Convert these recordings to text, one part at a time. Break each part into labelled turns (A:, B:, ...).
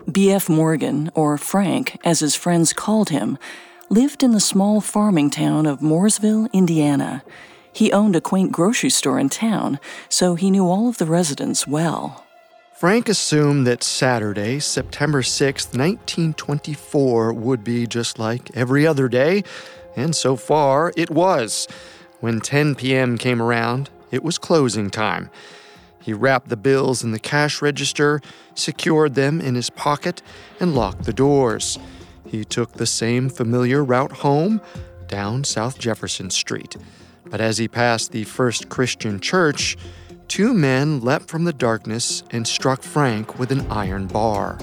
A: B.F. Morgan, or Frank, as his friends called him, lived in the small farming town of Mooresville, Indiana. He owned a quaint grocery store in town, so he knew all of the residents well.
B: Frank assumed that Saturday, September 6, 1924, would be just like every other day, and so far it was. When 10 p.m. came around, it was closing time. He wrapped the bills in the cash register, secured them in his pocket, and locked the doors. He took the same familiar route home, down South Jefferson Street. But as he passed the First Christian Church, 2 men leapt from the darkness and struck Frank with an iron bar.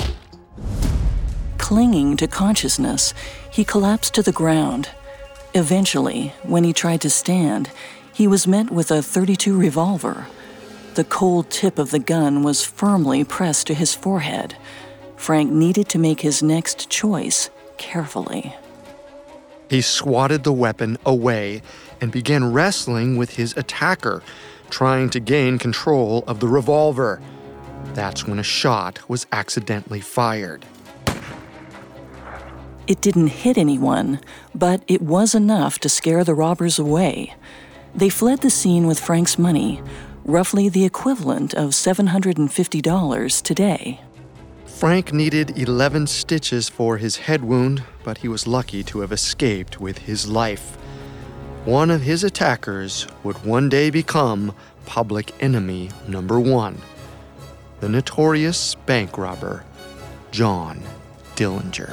A: Clinging to consciousness, he collapsed to the ground. Eventually, when he tried to stand, he was met with a .32 revolver. The cold tip of the gun was firmly pressed to his forehead. Frank needed to make his next choice carefully.
B: He swatted the weapon away and began wrestling with his attacker, trying to gain control of the revolver. That's when a shot was accidentally fired.
A: It didn't hit anyone, but it was enough to scare the robbers away. They fled the scene with Frank's money, roughly the equivalent of $750 today.
B: Frank needed 11 stitches for his head wound, but he was lucky to have escaped with his life. One of his attackers would one day become public enemy number 1, the notorious bank robber, John Dillinger.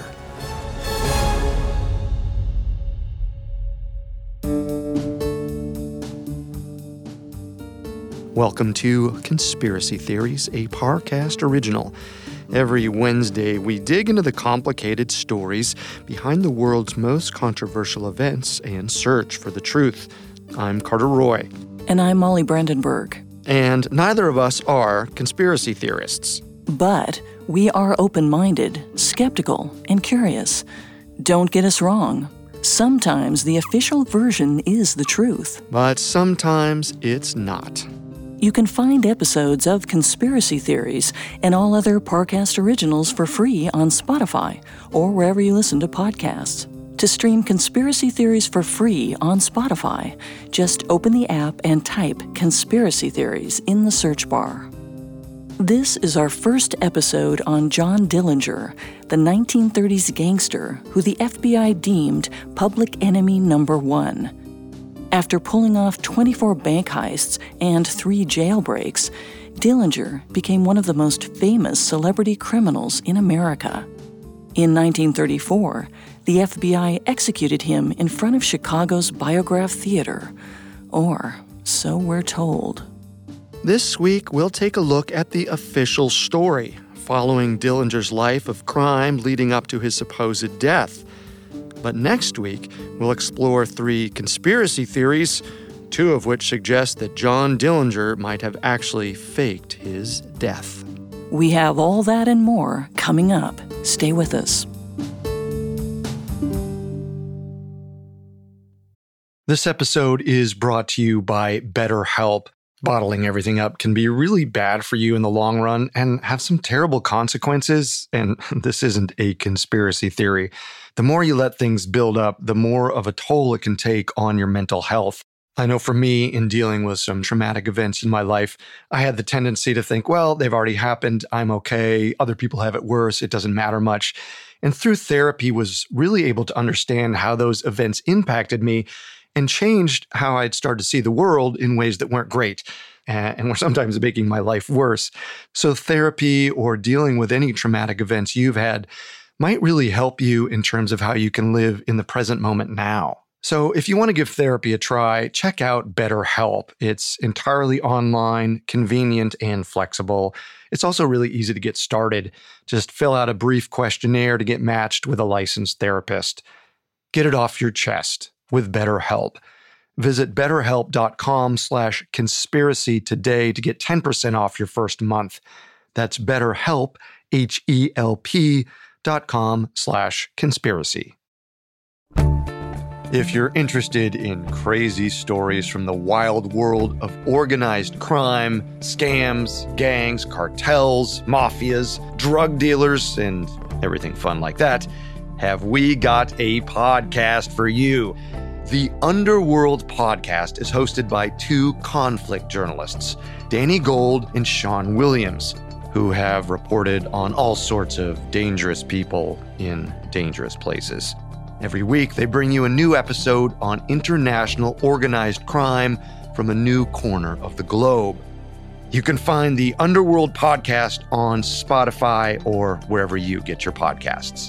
B: Welcome to Conspiracy Theories, a Parcast original. Every Wednesday, we dig into the complicated stories behind the world's most controversial events and search for the truth. I'm Carter Roy.
A: And I'm Molly Brandenburg.
B: And neither of us are conspiracy theorists.
A: But we are open-minded, skeptical, and curious. Don't get us wrong. Sometimes the official version is the truth.
B: But sometimes it's not.
A: You can find episodes of Conspiracy Theories and all other Parcast originals for free on Spotify or wherever you listen to podcasts. To stream Conspiracy Theories for free on Spotify, just open the app and type Conspiracy Theories in the search bar. This is our first episode on John Dillinger, the 1930s gangster who the FBI deemed public enemy number 1. After pulling off 24 bank heists and 3 jailbreaks, Dillinger became one of the most famous celebrity criminals in America. In 1934, the FBI executed him in front of Chicago's Biograph Theater, or so we're told.
B: This week, we'll take a look at the official story, following Dillinger's life of crime leading up to his supposed death. But next week, we'll explore 3 conspiracy theories, 2 of which suggest that John Dillinger might have actually faked his death.
A: We have all that and more coming up. Stay with us.
B: This episode is brought to you by BetterHelp. Bottling everything up can be really bad for you in the long run and have some terrible consequences, and this isn't a conspiracy theory. The more you let things build up, the more of a toll it can take on your mental health. I know for me, in dealing with some traumatic events in my life, I had the tendency to think, well, they've already happened, I'm okay, other people have it worse, it doesn't matter much. And through therapy was really able to understand how those events impacted me and changed how I'd started to see the world in ways that weren't great and were sometimes making my life worse. So therapy or dealing with any traumatic events you've had might really help you in terms of how you can live in the present moment now. So if you want to give therapy a try, check out BetterHelp. It's entirely online, convenient, and flexible. It's also really easy to get started. Just fill out a brief questionnaire to get matched with a licensed therapist. Get it off your chest with BetterHelp. Visit betterhelp.com/conspiracy today to get 10% off your first month. That's BetterHelp, HELP.com/conspiracy. If you're interested in crazy stories from the wild world of organized crime, scams, gangs, cartels, mafias, drug dealers, and everything fun like that, have we got a podcast for you. The Underworld podcast is hosted by two conflict journalists, Danny Gold and Sean Williams, who have reported on all sorts of dangerous people in dangerous places. Every week, they bring you a new episode on international organized crime from a new corner of the globe. You can find the Underworld podcast on Spotify or wherever you get your podcasts.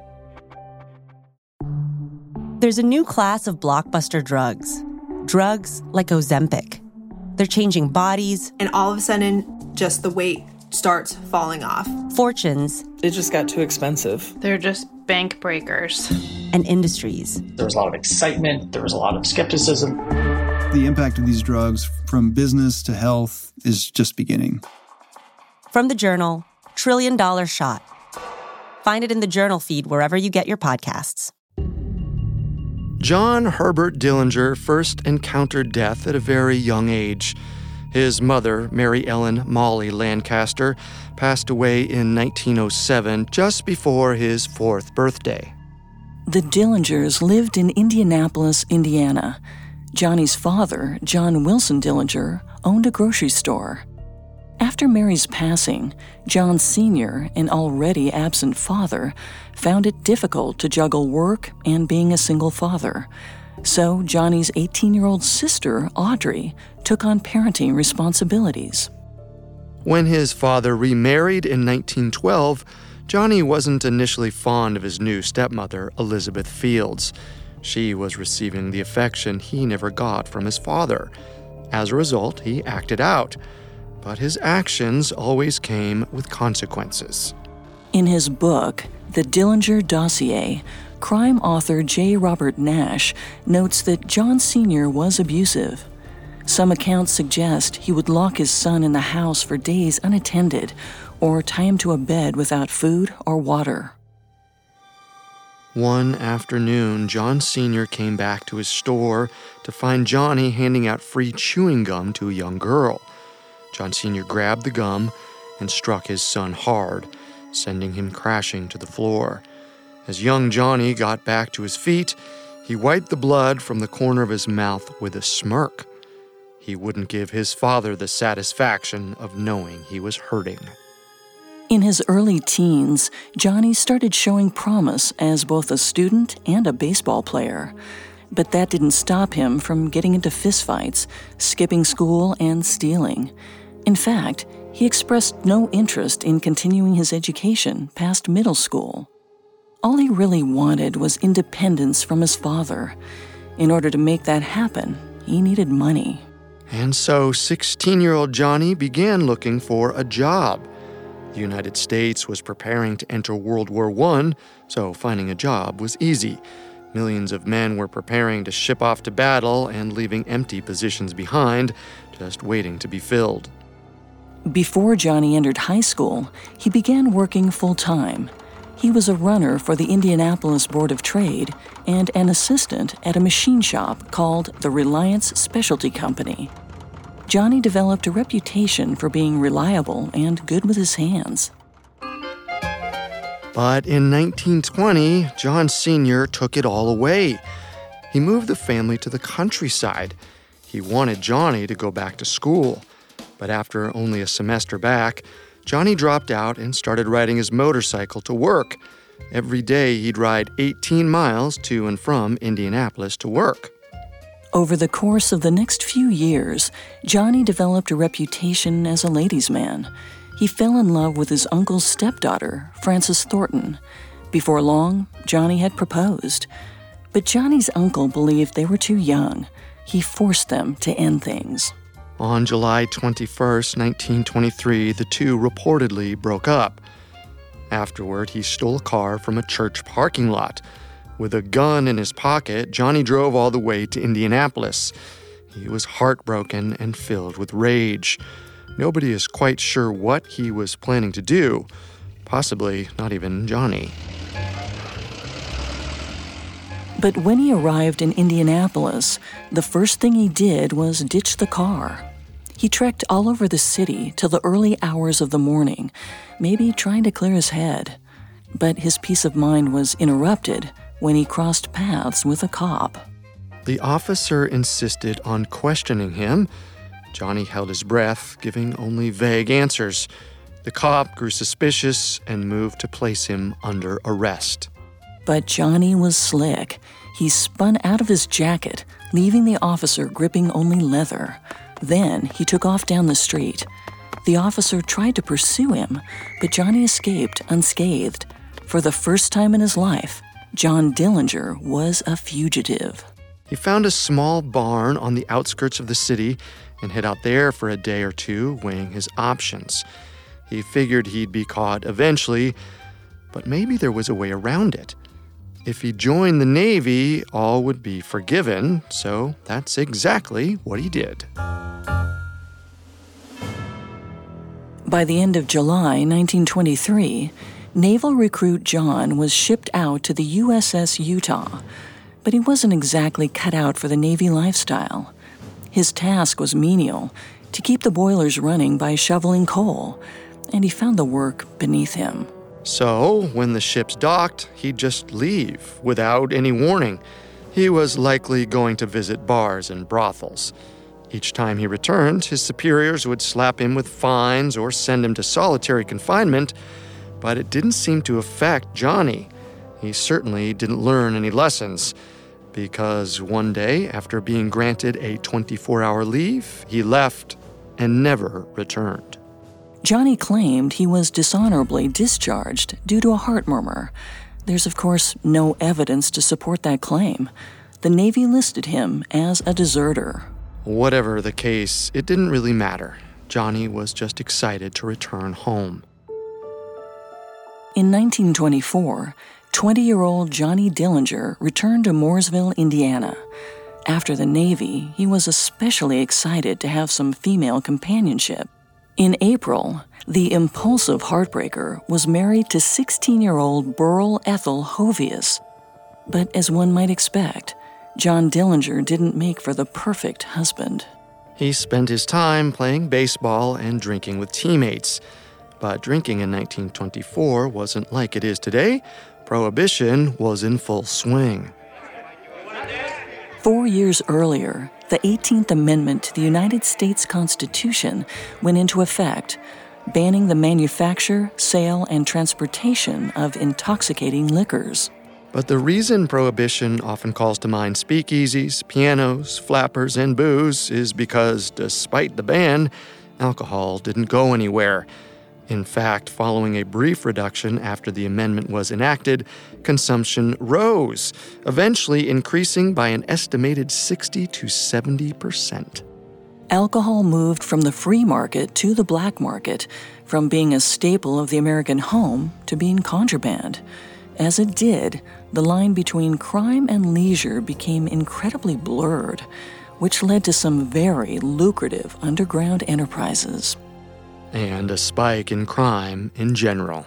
C: There's a new class of blockbuster drugs. Drugs like Ozempic. They're changing bodies.
D: And all of a sudden, just the weight starts falling off.
C: Fortunes.
E: It just got too expensive.
F: They're just bank breakers.
C: And industries.
G: There was a lot of excitement. There was a lot of skepticism.
H: The impact of these drugs from business to health is just beginning.
C: From the Journal, $1 Trillion Shot. Find it in the Journal feed wherever you get your podcasts.
B: John Herbert Dillinger first encountered death at a very young age. His mother, Mary Ellen Molly Lancaster, passed away in 1907, just before his 4th birthday.
A: The Dillingers lived in Indianapolis, Indiana. Johnny's father, John Wilson Dillinger, owned a grocery store. After Mary's passing, John Sr., an already absent father, found it difficult to juggle work and being a single father. So Johnny's 18-year-old sister, Audrey, took on parenting responsibilities.
B: When his father remarried in 1912, Johnny wasn't initially fond of his new stepmother, Elizabeth Fields. She was receiving the affection he never got from his father. As a result, he acted out. But his actions always came with consequences.
A: In his book, The Dillinger Dossier, crime author J. Robert Nash notes that John Sr. was abusive. Some accounts suggest he would lock his son in the house for days unattended or tie him to a bed without food or water.
B: One afternoon, John Sr. came back to his store to find Johnny handing out free chewing gum to a young girl. John Sr. grabbed the gum and struck his son hard, sending him crashing to the floor. As young Johnny got back to his feet, he wiped the blood from the corner of his mouth with a smirk. He wouldn't give his father the satisfaction of knowing he was hurting.
A: In his early teens, Johnny started showing promise as both a student and a baseball player. But that didn't stop him from getting into fistfights, skipping school, and stealing. In fact, he expressed no interest in continuing his education past middle school. All he really wanted was independence from his father. In order to make that happen, he needed money.
B: And so 16-year-old Johnny began looking for a job. The United States was preparing to enter World War I, so finding a job was easy. Millions of men were preparing to ship off to battle and leaving empty positions behind, just waiting to be filled.
A: Before Johnny entered high school, he began working full-time. He was a runner for the Indianapolis Board of Trade and an assistant at a machine shop called the Reliance Specialty Company. Johnny developed a reputation for being reliable and good with his hands.
B: But in 1920, John Sr. took it all away. He moved the family to the countryside. He wanted Johnny to go back to school. But after only a semester back, Johnny dropped out and started riding his motorcycle to work. Every day he'd ride 18 miles to and from Indianapolis to work.
A: Over the course of the next few years, Johnny developed a reputation as a ladies' man. He fell in love with his uncle's stepdaughter, Frances Thornton. Before long, Johnny had proposed. But Johnny's uncle believed they were too young. He forced them to end things.
B: On July 21st, 1923, the two reportedly broke up. Afterward, he stole a car from a church parking lot. With a gun in his pocket, Johnny drove all the way to Indianapolis. He was heartbroken and filled with rage. Nobody is quite sure what he was planning to do. Possibly not even Johnny.
A: But when he arrived in Indianapolis, the first thing he did was ditch the car. He trekked all over the city till the early hours of the morning, maybe trying to clear his head. But his peace of mind was interrupted when he crossed paths with a cop.
B: The officer insisted on questioning him. Johnny held his breath, giving only vague answers. The cop grew suspicious and moved to place him under arrest.
A: But Johnny was slick. He spun out of his jacket, leaving the officer gripping only leather. Then he took off down the street. The officer tried to pursue him, but Johnny escaped unscathed. For the first time in his life, John Dillinger was a fugitive.
B: He found a small barn on the outskirts of the city and hid out there for a day or two, weighing his options. He figured he'd be caught eventually, but maybe there was a way around it. If he joined the Navy, all would be forgiven, so that's exactly what he did.
A: By the end of July 1923, naval recruit John was shipped out to the USS Utah, but he wasn't exactly cut out for the Navy lifestyle. His task was menial, to keep the boilers running by shoveling coal, and he found the work beneath him.
B: So, when the ships docked, he'd just leave without any warning. He was likely going to visit bars and brothels. Each time he returned, his superiors would slap him with fines or send him to solitary confinement, but it didn't seem to affect Johnny. He certainly didn't learn any lessons, because one day, after being granted a 24-hour leave, he left and never returned.
A: Johnny claimed he was dishonorably discharged due to a heart murmur. There's, of course, no evidence to support that claim. The Navy listed him as a deserter.
B: Whatever the case, it didn't really matter. Johnny was just excited to return home.
A: In 1924, 20-year-old Johnny Dillinger returned to Mooresville, Indiana. After the Navy, he was especially excited to have some female companionship. In April, the impulsive heartbreaker was married to 16-year-old Burl Ethel Hovius. But as one might expect, John Dillinger didn't make for the perfect husband.
B: He spent his time playing baseball and drinking with teammates. But drinking in 1924 wasn't like it is today. Prohibition was in full swing.
A: 4 years earlier, the 18th Amendment to the United States Constitution went into effect, banning the manufacture, sale, and transportation of intoxicating liquors.
B: But the reason Prohibition often calls to mind speakeasies, pianos, flappers, and booze is because, despite the ban, alcohol didn't go anywhere. In fact, following a brief reduction after the amendment was enacted, consumption rose, eventually increasing by an estimated 60 to 70%.
A: Alcohol moved from the free market to the black market, from being a staple of the American home to being contraband. As it did, the line between crime and leisure became incredibly blurred, which led to some very lucrative underground enterprises.
B: And a spike in crime in general.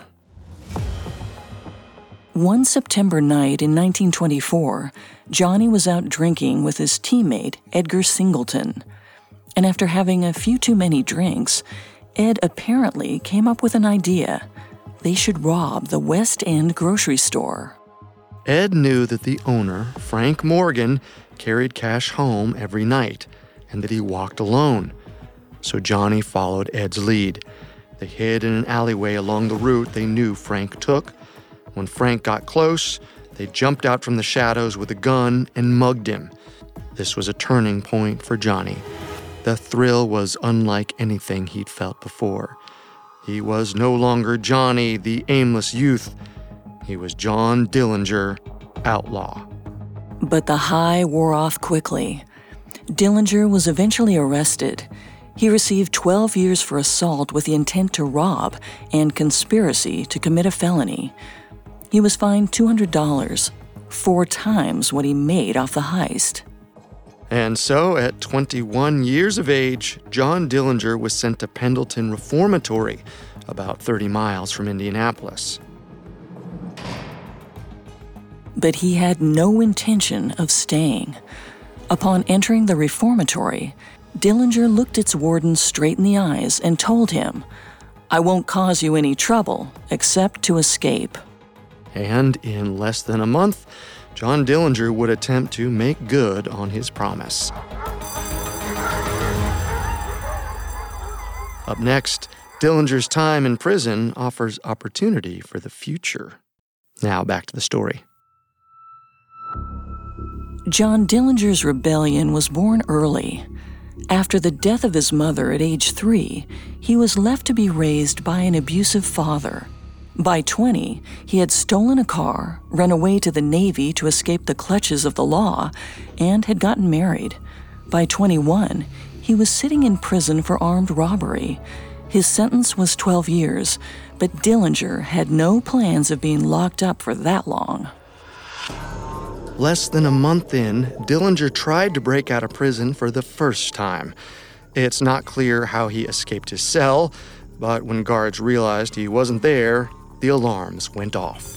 A: One September night in 1924, Johnny was out drinking with his teammate, Edgar Singleton. And after having a few too many drinks, Ed apparently came up with an idea. They should rob the West End grocery store.
B: Ed knew that the owner, Frank Morgan, carried cash home every night, and that he walked alone. So Johnny followed Ed's lead. They hid in an alleyway along the route they knew Frank took. When Frank got close, they jumped out from the shadows with a gun and mugged him. This was a turning point for Johnny. The thrill was unlike anything he'd felt before. He was no longer Johnny, the aimless youth. He was John Dillinger, outlaw.
A: But the high wore off quickly. Dillinger was eventually arrested. He received 12 years for assault with the intent to rob and conspiracy to commit a felony. He was fined $200, 4 times what he made off the heist.
B: And so, at 21 years of age, John Dillinger was sent to Pendleton Reformatory, about 30 miles from Indianapolis.
A: but he had no intention of staying. Upon entering the reformatory, Dillinger looked its warden straight in the eyes and told him, "I won't cause you any trouble, except to escape."
B: And in less than a month, John Dillinger would attempt to make good on his promise. Up next, Dillinger's time in prison offers opportunity for the future. Now back to the story.
A: John Dillinger's rebellion was born early. After the death of his mother at age 3, he was left to be raised by an abusive father. By 20, he had stolen a car, run away to the Navy to escape the clutches of the law, and had gotten married. By 21, he was sitting in prison for armed robbery. His sentence was 12 years, but Dillinger had no plans of being locked up for that long.
B: Less than a month in, Dillinger tried to break out of prison for the first time. It's not clear how he escaped his cell, but when guards realized he wasn't there, the alarms went off.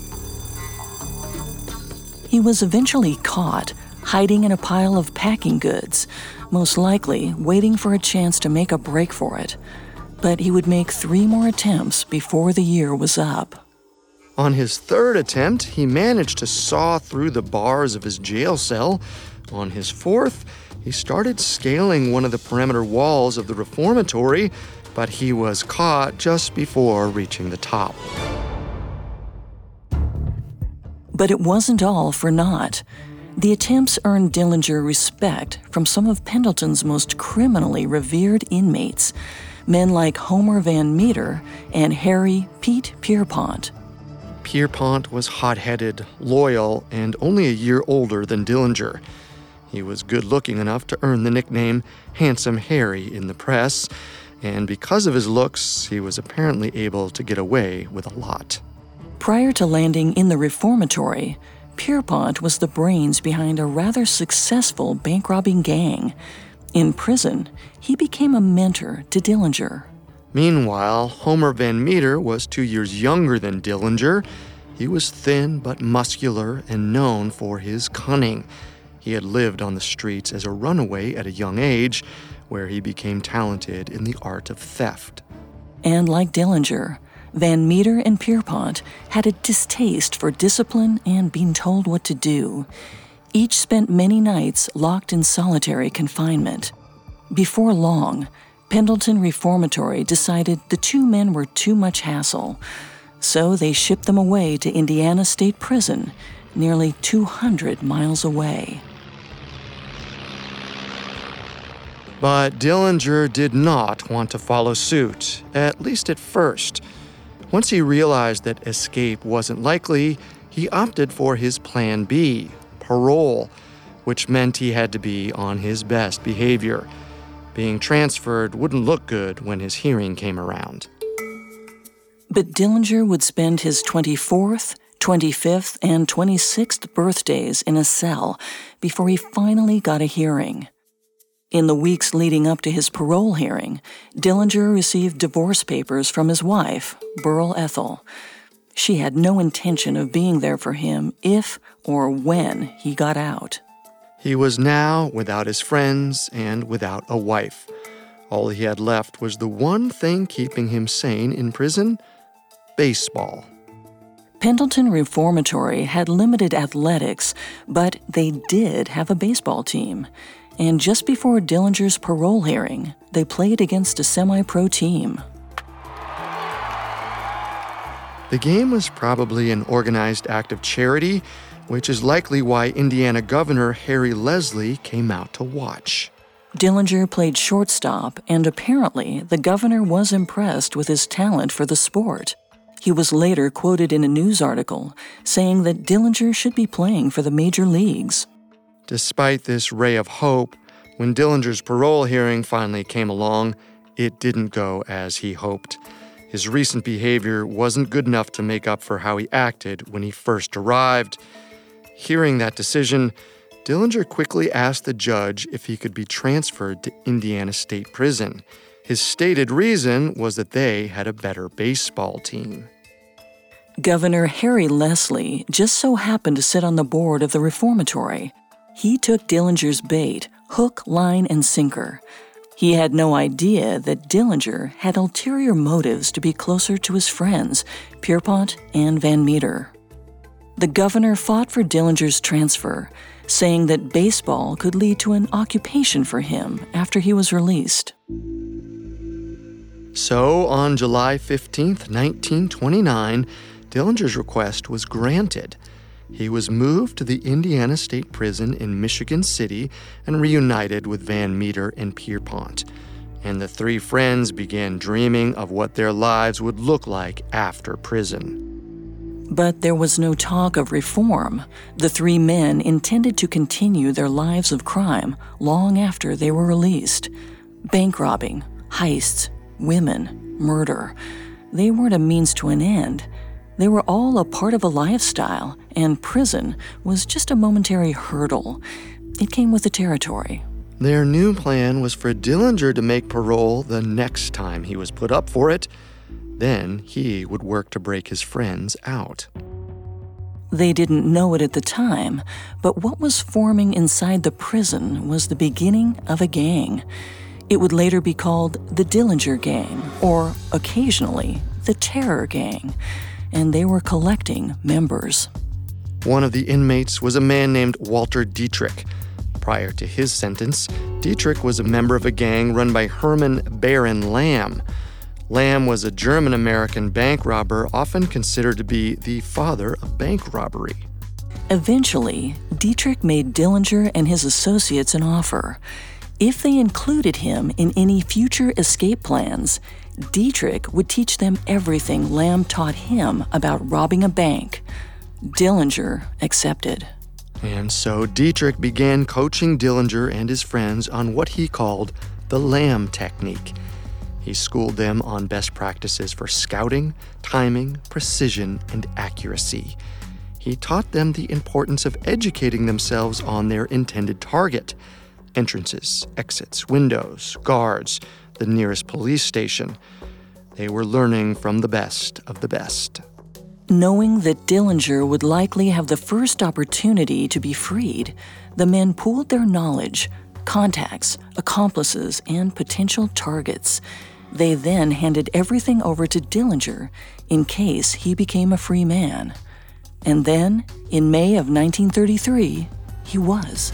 A: He was eventually caught, hiding in a pile of packing goods, most likely waiting for a chance to make a break for it. But he would make 3 more attempts before the year was up.
B: On his 3rd attempt, he managed to saw through the bars of his jail cell. On his 4th, he started scaling one of the perimeter walls of the reformatory, but he was caught just before reaching the top.
A: But it wasn't all for naught. The attempts earned Dillinger respect from some of Pendleton's most criminally revered inmates, men like Homer Van Meter and Harry Pete Pierpont.
B: Pierpont was hot-headed, loyal, and only a year older than Dillinger. He was good-looking enough to earn the nickname Handsome Harry in the press, and because of his looks, he was apparently able to get away with a lot.
A: Prior to landing in the reformatory, Pierpont was the brains behind a rather successful bank-robbing gang. In prison, he became a mentor to Dillinger.
B: Meanwhile, Homer Van Meter was 2 years younger than Dillinger. He was thin but muscular and known for his cunning. He had lived on the streets as a runaway at a young age, where he became talented in the art of theft.
A: And like Dillinger, Van Meter and Pierpont had a distaste for discipline and being told what to do. Each spent many nights locked in solitary confinement. Before long, Pendleton Reformatory decided the 2 men were too much hassle, so they shipped them away to Indiana State Prison, nearly 200 miles away.
B: But Dillinger did not want to follow suit, at least at first. Once he realized that escape wasn't likely, he opted for his plan B, parole, which meant he had to be on his best behavior. Being transferred wouldn't look good when his hearing came around.
A: But Dillinger would spend his 24th, 25th, and 26th birthdays in a cell before he finally got a hearing. In the weeks leading up to his parole hearing, Dillinger received divorce papers from his wife, Burl Ethel. She had no intention of being there for him if or when he got out.
B: He was now without his friends and without a wife. All he had left was the one thing keeping him sane in prison: baseball.
A: Pendleton Reformatory had limited athletics, but they did have a baseball team. And just before Dillinger's parole hearing, they played against a semi-pro team.
B: The game was probably an organized act of charity, which is likely why Indiana Governor Harry Leslie came out to watch.
A: Dillinger played shortstop, and apparently the governor was impressed with his talent for the sport. He was later quoted in a news article saying that Dillinger should be playing for the major leagues.
B: Despite this ray of hope, when Dillinger's parole hearing finally came along, it didn't go as he hoped. His recent behavior wasn't good enough to make up for how he acted when he first arrived. Hearing that decision, Dillinger quickly asked the judge if he could be transferred to Indiana State Prison. His stated reason was that they had a better baseball team.
A: Governor Harry Leslie just so happened to sit on the board of the reformatory. He took Dillinger's bait, hook, line, and sinker. He had no idea that Dillinger had ulterior motives to be closer to his friends, Pierpont and Van Meter. The governor fought for Dillinger's transfer, saying that baseball could lead to an occupation for him after he was released.
B: So, on July 15, 1929, Dillinger's request was granted. He was moved to the Indiana State Prison in Michigan City and reunited with Van Meter and Pierpont. And the three friends began dreaming of what their lives would look like after prison.
A: But there was no talk of reform. The three men intended to continue their lives of crime long after they were released. Bank robbing, heists, women, murder. They weren't a means to an end. They were all a part of a lifestyle, and prison was just a momentary hurdle. It came with the territory.
B: Their new plan was for Dillinger to make parole the next time he was put up for it. Then he would work to break his friends out.
A: They didn't know it at the time, but what was forming inside the prison was the beginning of a gang. It would later be called the Dillinger Gang, or occasionally, the Terror Gang, and they were collecting members.
B: One of the inmates was a man named Walter Dietrich. Prior to his sentence, Dietrich was a member of a gang run by Herman Baron Lamb. Lamb was a German-American bank robber, often considered to be the father of bank robbery.
A: Eventually, Dietrich made Dillinger and his associates an offer. If they included him in any future escape plans, Dietrich would teach them everything Lamb taught him about robbing a bank. Dillinger accepted.
B: And so Dietrich began coaching Dillinger and his friends on what he called the Lamb technique. He schooled them on best practices for scouting, timing, precision, and accuracy. He taught them the importance of educating themselves on their intended target: entrances, exits, windows, guards, the nearest police station. They were learning from the best of the best.
A: Knowing that Dillinger would likely have the first opportunity to be freed, the men pooled their knowledge, contacts, accomplices, and potential targets. They then handed everything over to Dillinger in case he became a free man. And then, in May of 1933, he was.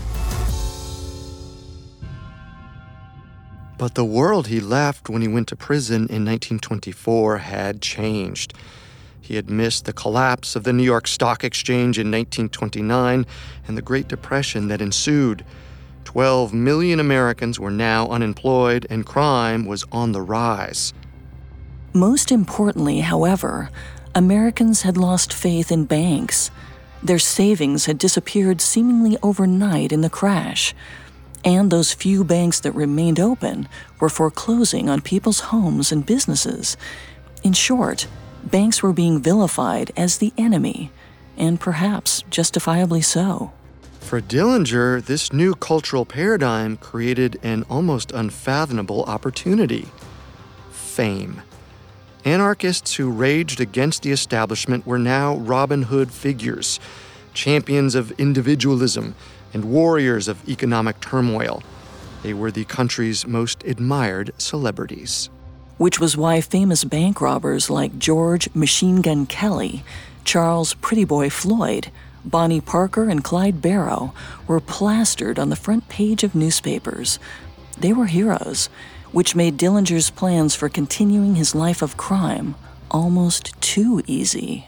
B: But the world he left when he went to prison in 1924 had changed. He had missed the collapse of the New York Stock Exchange in 1929 and the Great Depression that ensued. 12 million Americans were now unemployed, and crime was on the rise.
A: Most importantly, however, Americans had lost faith in banks. Their savings had disappeared seemingly overnight in the crash. And those few banks that remained open were foreclosing on people's homes and businesses. In short, banks were being vilified as the enemy, and perhaps justifiably so.
B: For Dillinger, this new cultural paradigm created an almost unfathomable opportunity: fame. Anarchists who raged against the establishment were now Robin Hood figures, champions of individualism and warriors of economic turmoil. They were the country's most admired celebrities.
A: Which was why famous bank robbers like George Machine Gun Kelly, Charles Pretty Boy Floyd, Bonnie Parker, and Clyde Barrow were plastered on the front page of newspapers. They were heroes, which made Dillinger's plans for continuing his life of crime almost too easy.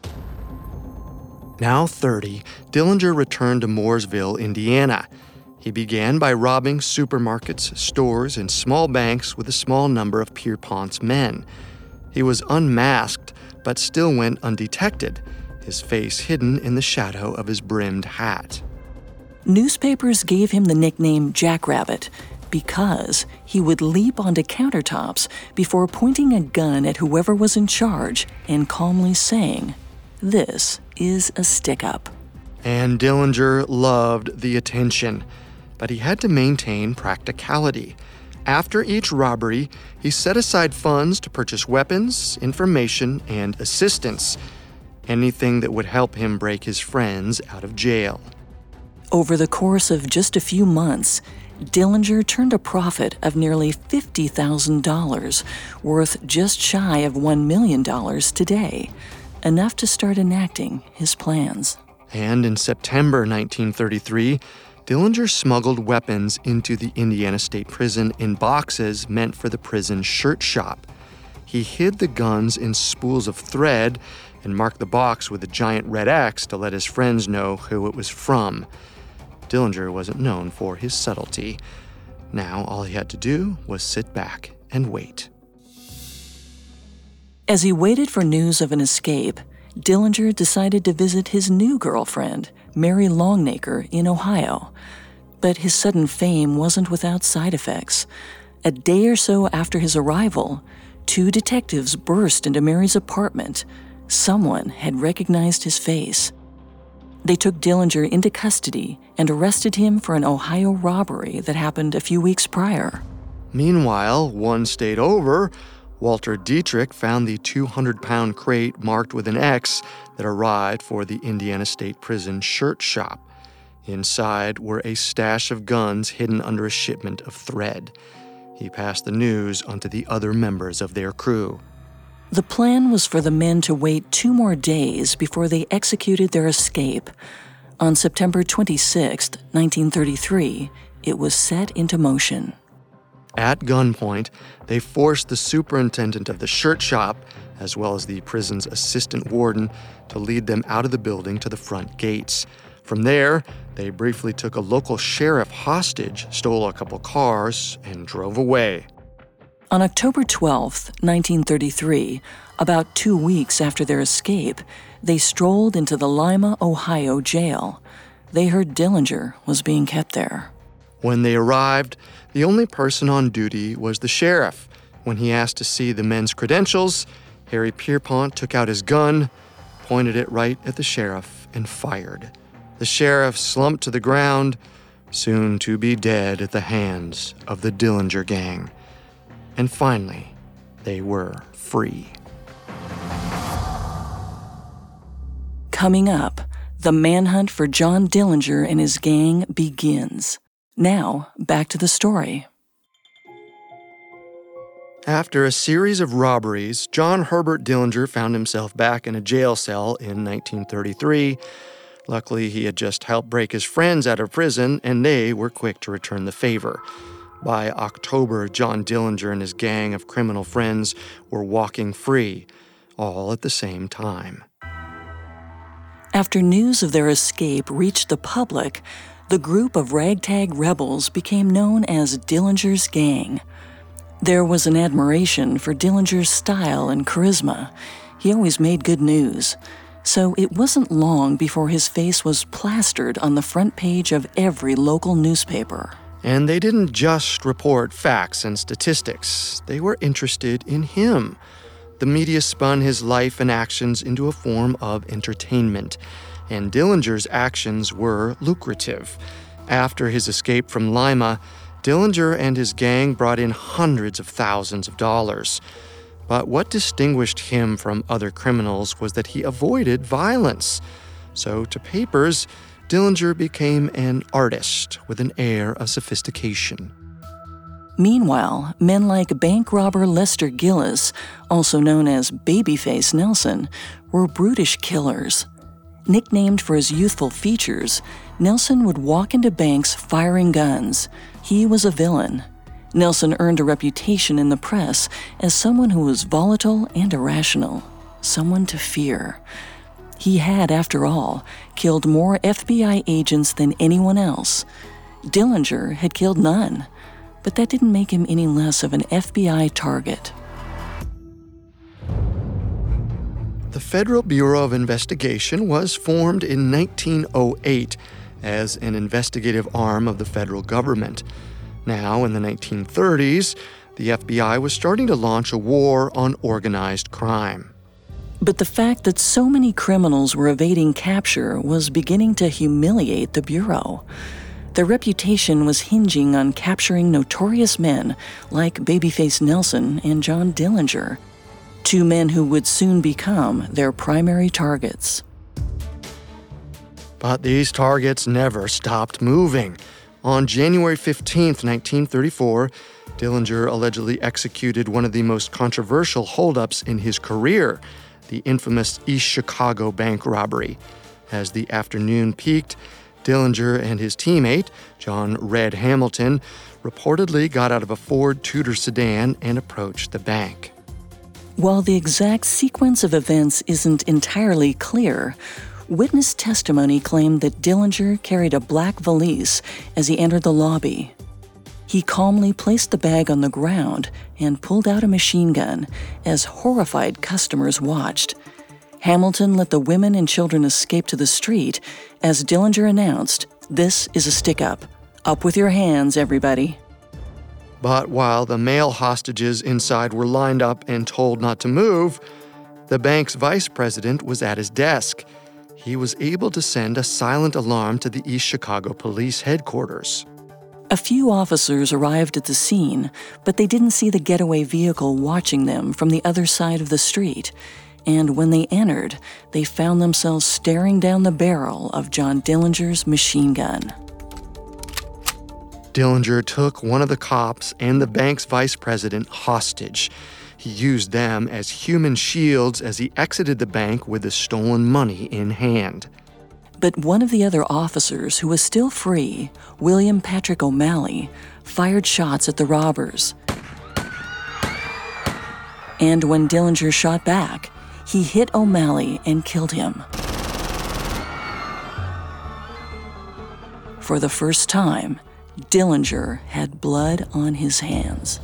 B: Now 30, Dillinger returned to Mooresville, Indiana. He began by robbing supermarkets, stores, and small banks with a small number of Pierpont's men. He was unmasked, but still went undetected, his face hidden in the shadow of his brimmed hat.
A: Newspapers gave him the nickname Jackrabbit because he would leap onto countertops before pointing a gun at whoever was in charge and calmly saying, "This is a stick-up."
B: And Dillinger loved the attention, but he had to maintain practicality. After each robbery, he set aside funds to purchase weapons, information, and assistance. anything that would help him break his friends out of jail.
A: Over the course of just a few months, Dillinger turned a profit of nearly $50,000, worth just shy of $1 million today, enough to start enacting his plans.
B: And in September 1933, Dillinger smuggled weapons into the Indiana State Prison in boxes meant for the prison shirt shop. He hid the guns in spools of thread and marked the box with a giant red X to let his friends know who it was from. Dillinger wasn't known for his subtlety. Now all he had to do was sit back and wait.
A: As he waited for news of an escape, Dillinger decided to visit his new girlfriend, Mary Longacre, in Ohio. But his sudden fame wasn't without side effects. A day or so after his arrival, 2 detectives burst into Mary's apartment. Someone had recognized his face. They took Dillinger into custody and arrested him for an Ohio robbery that happened a few weeks prior.
B: Meanwhile, one state over, Walter Dietrich found the 200-pound crate marked with an X that arrived for the Indiana State Prison shirt shop. Inside were a stash of guns hidden under a shipment of thread. He passed the news on to the other members of their crew.
A: The plan was for the men to wait 2 more days before they executed their escape. On September 26, 1933, it was set into motion.
B: At gunpoint, they forced the superintendent of the shirt shop, as well as the prison's assistant warden, to lead them out of the building to the front gates. From there, they briefly took a local sheriff hostage, stole a couple cars, and drove away.
A: On October 12, 1933, about 2 weeks after their escape, they strolled into the Lima, Ohio jail. They heard Dillinger was being kept there.
B: When they arrived, the only person on duty was the sheriff. When he asked to see the men's credentials, Harry Pierpont took out his gun, pointed it right at the sheriff, and fired. The sheriff slumped to the ground, soon to be dead at the hands of the Dillinger gang. And finally, they were free.
A: Coming up, the manhunt for John Dillinger and his gang begins. Now, back to the story.
B: After a series of robberies, John Herbert Dillinger found himself back in a jail cell in 1933. Luckily, he had just helped break his friends out of prison, and they were quick to return the favor. By October, John Dillinger and his gang of criminal friends were walking free, all at the same time.
A: After news of their escape reached the public, the group of ragtag rebels became known as Dillinger's Gang. There was an admiration for Dillinger's style and charisma. He always made good news. So it wasn't long before his face was plastered on the front page of every local newspaper.
B: And they didn't just report facts and statistics. They were interested in him. The media spun his life and actions into a form of entertainment, and Dillinger's actions were lucrative. After his escape from Lima, Dillinger and his gang brought in hundreds of thousands of dollars. But what distinguished him from other criminals was that he avoided violence. So to papers, Dillinger became an artist with an air of sophistication.
A: Meanwhile, men like bank robber Lester Gillis, also known as Babyface Nelson, were brutish killers. Nicknamed for his youthful features, Nelson would walk into banks firing guns. He was a villain. Nelson earned a reputation in the press as someone who was volatile and irrational, someone to fear. He had, after all, killed more FBI agents than anyone else. Dillinger had killed none, but that didn't make him any less of an FBI target.
B: The Federal Bureau of Investigation was formed in 1908 as an investigative arm of the federal government. Now, in the 1930s, the FBI was starting to launch a war on organized crime.
A: But the fact that so many criminals were evading capture was beginning to humiliate the Bureau. Their reputation was hinging on capturing notorious men like Babyface Nelson and John Dillinger. two men who would soon become their primary targets.
B: But these targets never stopped moving. On January 15, 1934, Dillinger allegedly executed one of the most controversial holdups in his career, the infamous East Chicago bank robbery. As the afternoon peaked, Dillinger and his teammate, John Red Hamilton, reportedly got out of a Ford Tudor sedan and approached the bank.
A: While the exact sequence of events isn't entirely clear, witness testimony claimed that Dillinger carried a black valise as he entered the lobby. He calmly placed the bag on the ground and pulled out a machine gun as horrified customers watched. Hamilton let the women and children escape to the street as Dillinger announced, "This is a stick-up. Up with your hands, everybody."
B: But while the male hostages inside were lined up and told not to move, the bank's vice president was at his desk. He was able to send a silent alarm to the East Chicago Police headquarters.
A: A few officers arrived at the scene, but they didn't see the getaway vehicle watching them from the other side of the street. And when they entered, they found themselves staring down the barrel of John Dillinger's machine gun.
B: Dillinger took one of the cops and the bank's vice president hostage. He used them as human shields as he exited the bank with the stolen money in hand.
A: But one of the other officers, who was still free, William Patrick O'Malley, fired shots at the robbers. And when Dillinger shot back, he hit O'Malley and killed him. For the first time, Dillinger had blood on his hands.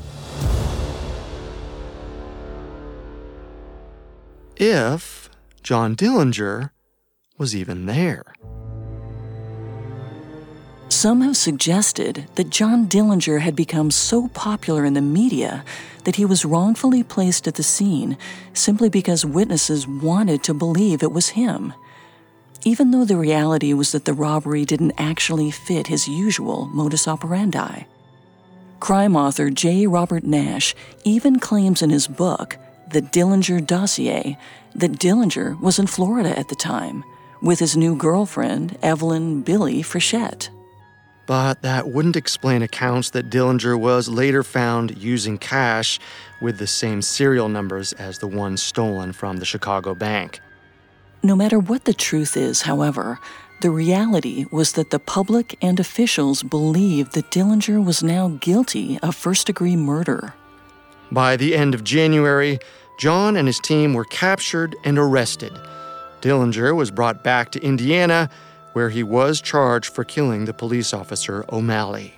B: If John Dillinger was even there.
A: Some have suggested that John Dillinger had become so popular in the media that he was wrongfully placed at the scene simply because witnesses wanted to believe it was him, even though the reality was that the robbery didn't actually fit his usual modus operandi. Crime author J. Robert Nash even claims in his book, The Dillinger Dossier, that Dillinger was in Florida at the time, with his new girlfriend, Evelyn Billy Frechette.
B: But that wouldn't explain accounts that Dillinger was later found using cash with the same serial numbers as the ones stolen from the Chicago bank.
A: No matter what the truth is, however, the reality was that the public and officials believed that Dillinger was now guilty of first-degree murder.
B: By the end of January, John and his team were captured and arrested. Dillinger was brought back to Indiana, where he was charged for killing the police officer O'Malley.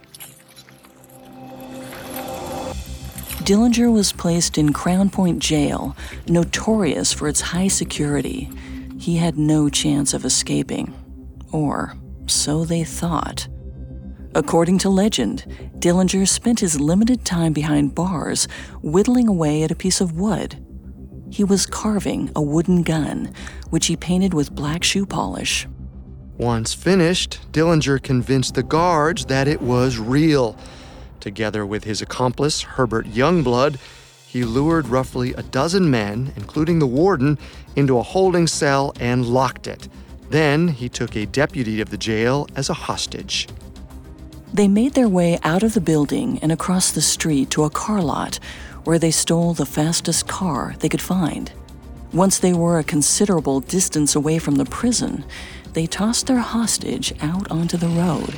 A: Dillinger was placed in Crown Point Jail, notorious for its high security. He had no chance of escaping. Or so they thought. According to legend, Dillinger spent his limited time behind bars whittling away at a piece of wood. He was carving a wooden gun, which he painted with black shoe polish.
B: Once finished, Dillinger convinced the guards that it was real. Together with his accomplice, Herbert Youngblood, he lured roughly a dozen men, including the warden, into a holding cell and locked it. Then he took a deputy of the jail as a hostage.
A: They made their way out of the building and across the street to a car lot, where they stole the fastest car they could find. Once they were a considerable distance away from the prison, they tossed their hostage out onto the road.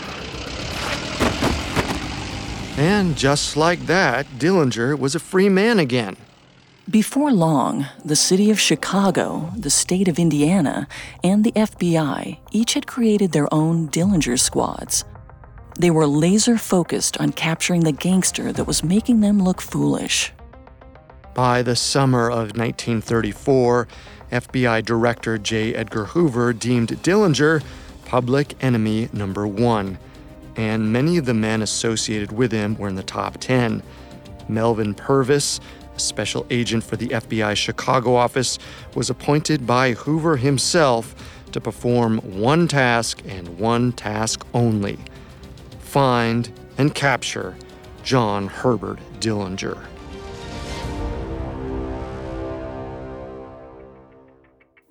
B: And just like that, Dillinger was a free man again.
A: Before long, the city of Chicago, the state of Indiana, and the FBI each had created their own Dillinger squads. They were laser-focused on capturing the gangster that was making them look foolish.
B: By the summer of 1934, FBI Director J. Edgar Hoover deemed Dillinger public enemy number 1, and many of the men associated with him were in the top 10. Melvin Purvis, a special agent for the FBI Chicago office, was appointed by Hoover himself to perform one task and one task only: find and capture John Herbert Dillinger.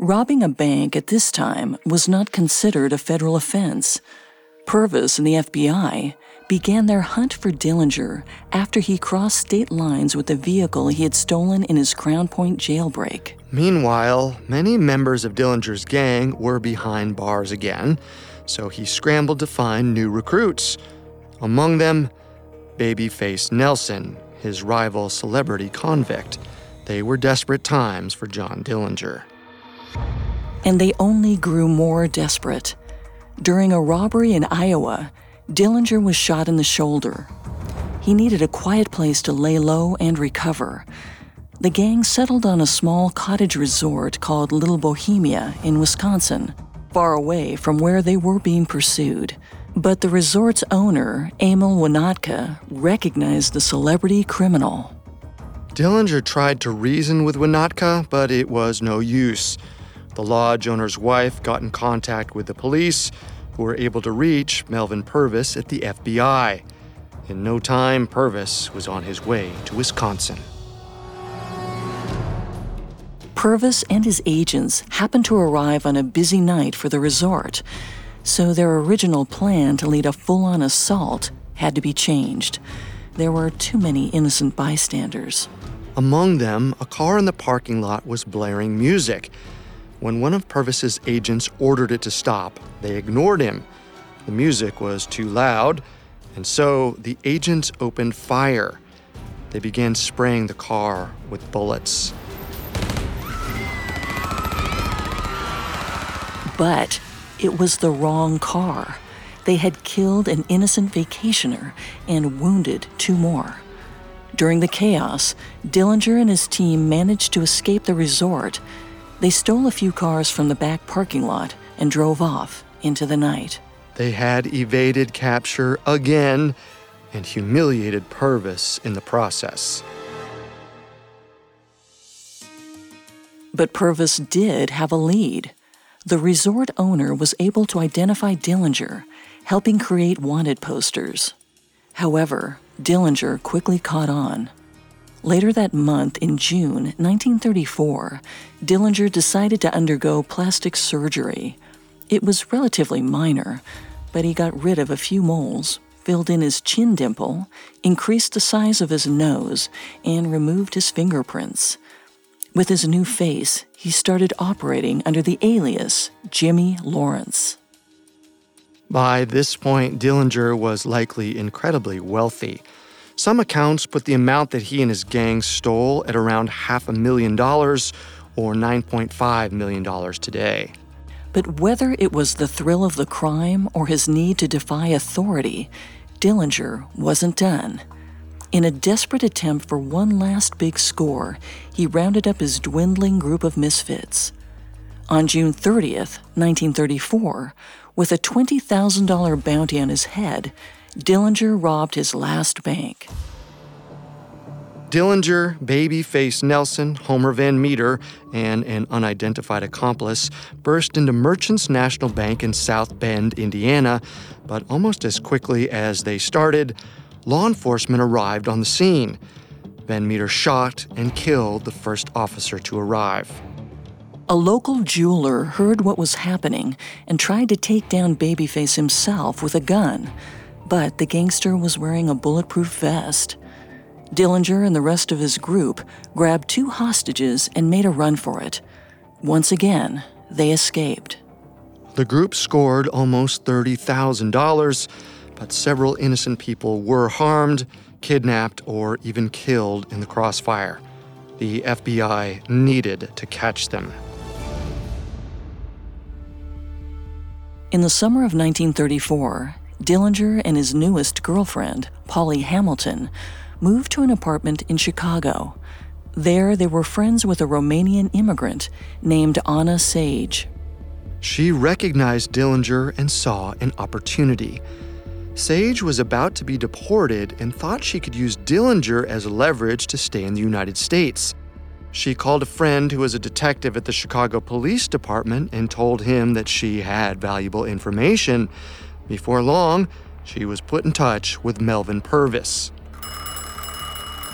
A: Robbing a bank at this time was not considered a federal offense. Purvis and the FBI began their hunt for Dillinger after he crossed state lines with the vehicle he had stolen in his Crown Point jailbreak.
B: Meanwhile, many members of Dillinger's gang were behind bars again, so he scrambled to find new recruits. Among them, Babyface Nelson, his rival celebrity convict. They were desperate times for John Dillinger.
A: And they only grew more desperate. During a robbery in Iowa, Dillinger was shot in the shoulder. He needed a quiet place to lay low and recover. The gang settled on a small cottage resort called Little Bohemia in Wisconsin, far away from where they were being pursued. But the resort's owner, Emil Winotka, recognized the celebrity criminal.
B: Dillinger tried to reason with Winotka, but it was no use. The lodge owner's wife got in contact with the police, who were able to reach Melvin Purvis at the FBI. In no time, Purvis was on his way to Wisconsin.
A: Purvis and his agents happened to arrive on a busy night for the resort, so their original plan to lead a full-on assault had to be changed. There were too many innocent bystanders.
B: Among them, a car in the parking lot was blaring music. When one of Purvis's agents ordered it to stop, they ignored him. The music was too loud, and so the agents opened fire. They began spraying the car with bullets.
A: But it was the wrong car. They had killed an innocent vacationer and wounded 2 more. During the chaos, Dillinger and his team managed to escape the resort. They stole a few cars from the back parking lot and drove off into the night.
B: They had evaded capture again and humiliated Purvis in the process.
A: But Purvis did have a lead. The resort owner was able to identify Dillinger, helping create wanted posters. However, Dillinger quickly caught on. Later that month, in June 1934, Dillinger decided to undergo plastic surgery. It was relatively minor, but he got rid of a few moles, filled in his chin dimple, increased the size of his nose, and removed his fingerprints. With his new face, he started operating under the alias Jimmy Lawrence.
B: By this point, Dillinger was likely incredibly wealthy. Some accounts put the amount that he and his gang stole at around $500,000 or $9.5 million today.
A: But whether it was the thrill of the crime or his need to defy authority, Dillinger wasn't done. In a desperate attempt for one last big score, he rounded up his dwindling group of misfits. On June 30th, 1934, with a $20,000 bounty on his head, Dillinger robbed his last bank.
B: Dillinger, Babyface Nelson, Homer Van Meter, and an unidentified accomplice burst into Merchants National Bank in South Bend, Indiana, but almost as quickly as they started, law enforcement arrived on the scene. Van Meter shot and killed the first officer to arrive.
A: A local jeweler heard what was happening and tried to take down Babyface himself with a gun, but the gangster was wearing a bulletproof vest. Dillinger and the rest of his group grabbed 2 hostages and made a run for it. Once again, they escaped.
B: The group scored almost $30,000, but several innocent people were harmed, kidnapped, or even killed in the crossfire. The FBI needed to catch them.
A: In the summer of 1934, Dillinger and his newest girlfriend, Polly Hamilton, moved to an apartment in Chicago. There, they were friends with a Romanian immigrant named Anna Sage.
B: She recognized Dillinger and saw an opportunity. Sage was about to be deported and thought she could use Dillinger as leverage to stay in the United States. She called a friend who was a detective at the Chicago Police Department and told him that she had valuable information. Before long, she was put in touch with Melvin Purvis.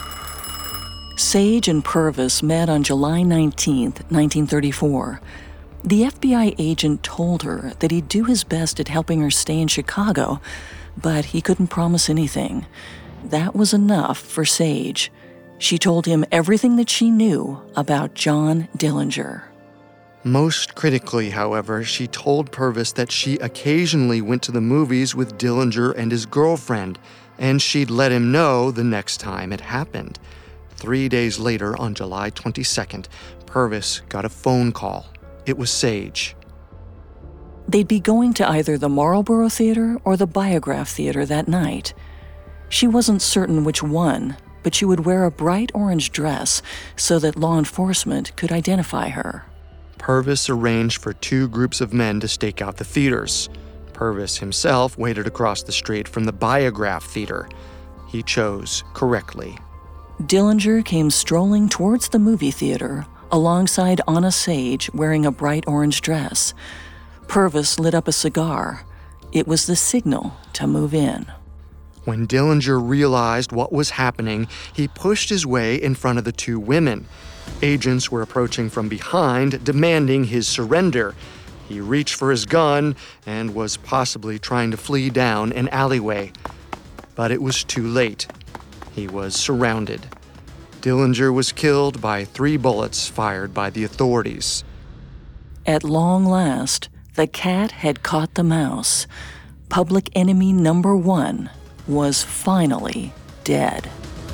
A: Sage and Purvis met on July 19, 1934. The FBI agent told her that he'd do his best at helping her stay in Chicago, but he couldn't promise anything. That was enough for Sage. She told him everything that she knew about John Dillinger.
B: Most critically, however, she told Purvis that she occasionally went to the movies with Dillinger and his girlfriend, and she'd let him know the next time it happened. 3 days later, on July 22nd, Purvis got a phone call. It was Sage.
A: They'd be going to either the Marlboro Theater or the Biograph Theater that night. She wasn't certain which one, but she would wear a bright orange dress so that law enforcement could identify her.
B: Purvis arranged for 2 groups of men to stake out the theaters. Purvis himself waited across the street from the Biograph Theater. He chose correctly.
A: Dillinger came strolling towards the movie theater alongside Anna Sage wearing a bright orange dress. Purvis lit up a cigar. It was the signal to move in.
B: When Dillinger realized what was happening, he pushed his way in front of the 2 women. Agents were approaching from behind, demanding his surrender. He reached for his gun and was possibly trying to flee down an alleyway. But it was too late. He was surrounded. Dillinger was killed by 3 bullets fired by the authorities.
A: At long last, the cat had caught the mouse. Public enemy number 1 was finally dead.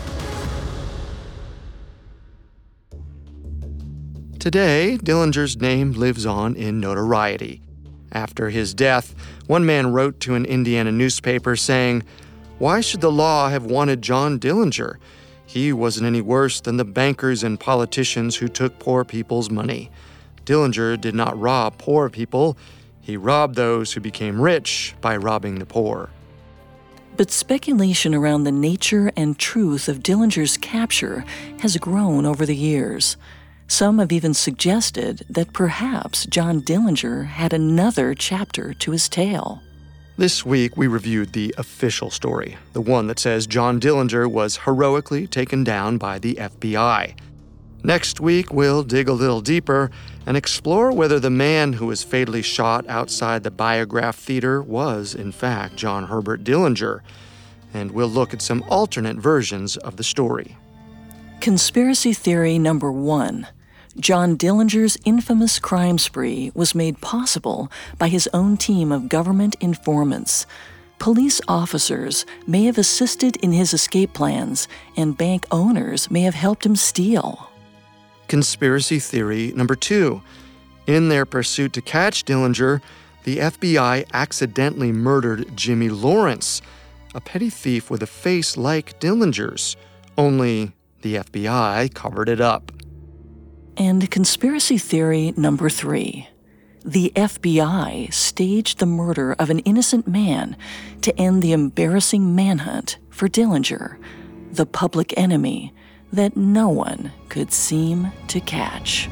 B: Today, Dillinger's name lives on in notoriety. After his death, one man wrote to an Indiana newspaper saying, "Why should the law have wanted John Dillinger? He wasn't any worse than the bankers and politicians who took poor people's money. Dillinger did not rob poor people. He robbed those who became rich by robbing the poor."
A: But speculation around the nature and truth of Dillinger's capture has grown over the years. Some have even suggested that perhaps John Dillinger had another chapter to his tale.
B: This week, we reviewed the official story, the one that says John Dillinger was heroically taken down by the FBI. Next week, we'll dig a little deeper and explore whether the man who was fatally shot outside the Biograph Theater was, in fact, John Herbert Dillinger. And we'll look at some alternate versions of the story.
A: Conspiracy theory number 1. John Dillinger's infamous crime spree was made possible by his own team of government informants. Police officers may have assisted in his escape plans, and bank owners may have helped him steal.
B: Conspiracy theory number 2. In their pursuit to catch Dillinger, the FBI accidentally murdered Jimmy Lawrence, a petty thief with a face like Dillinger's, only the FBI covered it up.
A: And conspiracy theory number 3. The FBI staged the murder of an innocent man to end the embarrassing manhunt for Dillinger, the public enemy that no one could seem to catch.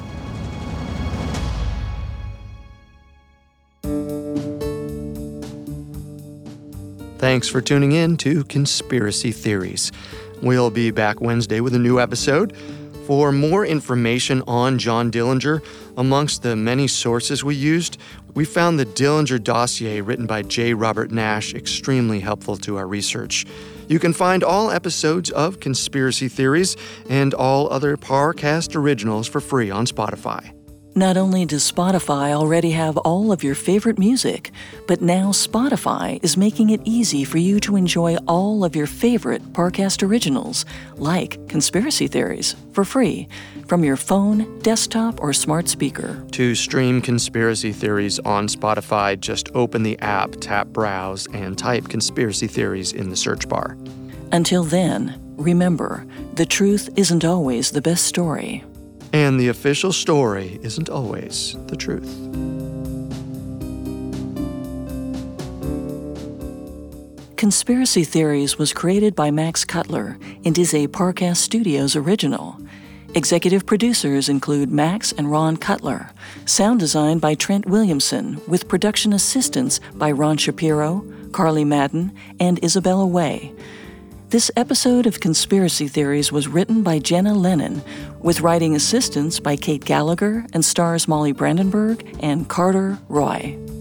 B: Thanks for tuning in to Conspiracy Theories. We'll be back Wednesday with a new episode. For more information on John Dillinger, amongst the many sources we used, we found the Dillinger dossier written by J. Robert Nash extremely helpful to our research. You can find all episodes of Conspiracy Theories and all other Parcast originals for free on Spotify.
A: Not only does Spotify already have all of your favorite music, but now Spotify is making it easy for you to enjoy all of your favorite Parcast originals, like Conspiracy Theories, for free, from your phone, desktop, or smart speaker.
B: To stream Conspiracy Theories on Spotify, just open the app, tap Browse, and type Conspiracy Theories in the search bar.
A: Until then, remember, the truth isn't always the best story.
B: And the official story isn't always the truth.
A: Conspiracy Theories was created by Max Cutler and is a Parcast Studios original. Executive producers include Max and Ron Cutler. Sound design by Trent Williamson, with production assistance by Ron Shapiro, Carly Madden, and Isabella Way. This episode of Conspiracy Theories was written by Jenna Lennon, with writing assistance by Kate Gallagher and stars Molly Brandenburg and Carter Roy.